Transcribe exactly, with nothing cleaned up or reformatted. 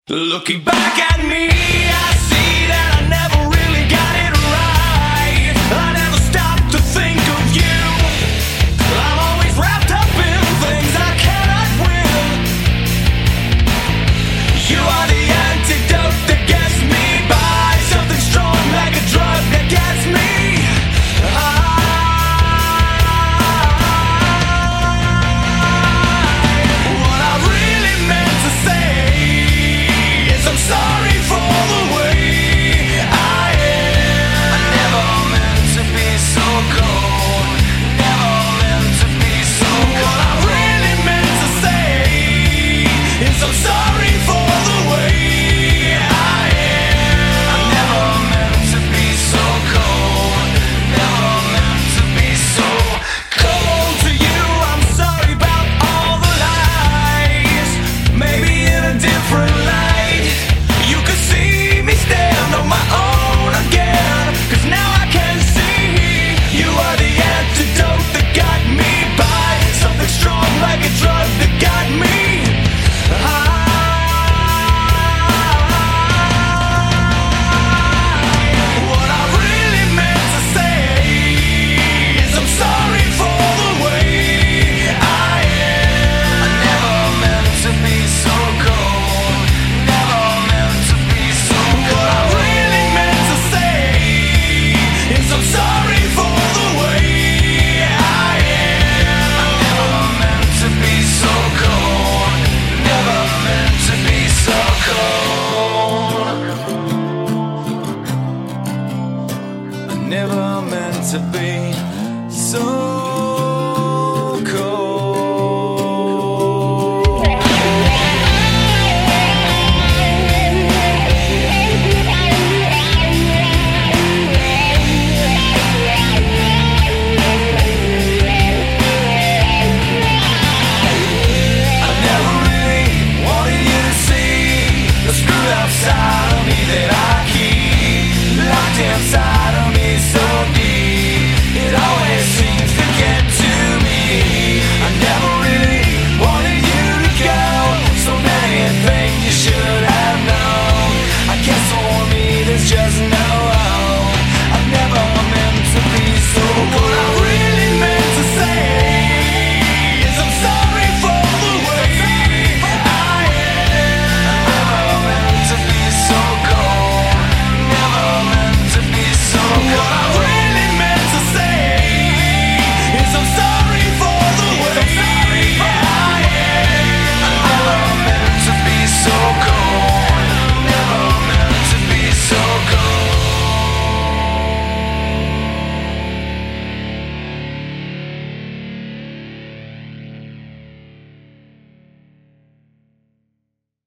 Looking back at me, I see that I never really got it right. I never stopped to think of you. I'm always wrapped up in things I cannot win. You are the antidote that gets me by, something strong like a drug that gets me high. What I really meant to say, I'm sorry for the way I am. I never meant to be so cold. Never meant to be so cold. What I really meant to say is I'm sorry for the way I am. I never meant to be so cold. Never meant to be so cold to you. I'm sorry about all the lies. Maybe in a different light. You could see me stand on my own again, 'cause now I can see you are the antidote that got me by, something strong like a drug that got me high. What I really meant to say is I'm sorry for the way I am. I never meant to be so cold. Never meant to be so cold. What I really meant to say is I'm sorry for the way I am. I never meant to be so cold. Never meant to be so cold. I never meant to be